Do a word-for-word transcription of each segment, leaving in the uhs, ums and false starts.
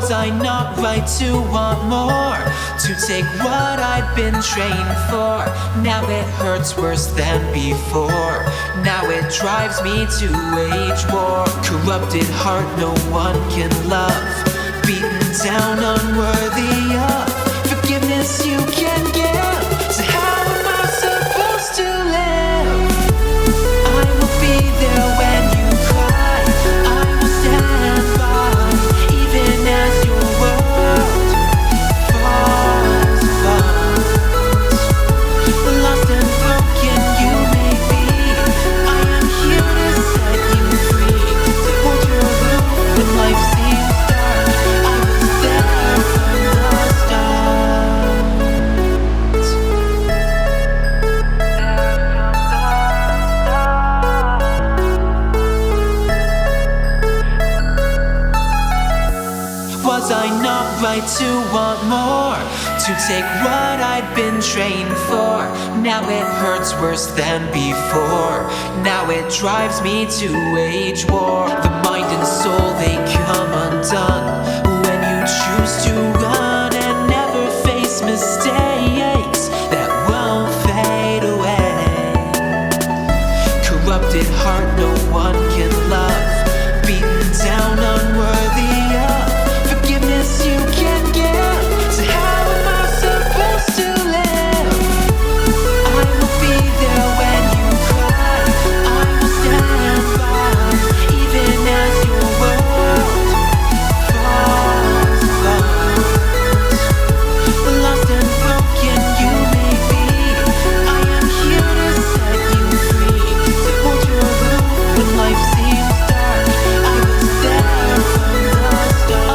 Was I not right to want more? To take what I'd been trained for? Now it hurts worse than before. Now it drives me to wage war. Corrupted heart no one can love. Beaten down, unworthy of forgiveness you can give. So how am I supposed to live? I will be there when you cry. I will stand by, even as your world falls apart. Lost and broken you may be. I am here to set you free. To hold your roof when life seems dark. I was there from the start. Was I not right to want more? To take what I'd been trained for? Now it hurts worse than before. Now it drives me to wage war. The mind and soul, they come undone when you choose to run and never face mistakes that won't fade away. Corrupted heart no one can love. Beaten down, unworthy of forgiveness you can give. So how am I supposed to live? I will be there when you cry. I will stand by, even as your world falls apart. Lost and broken you may be. I am here to set you free. To hold your roof when life seems dark. I was there from the start.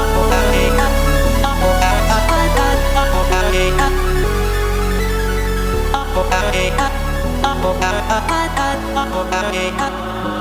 I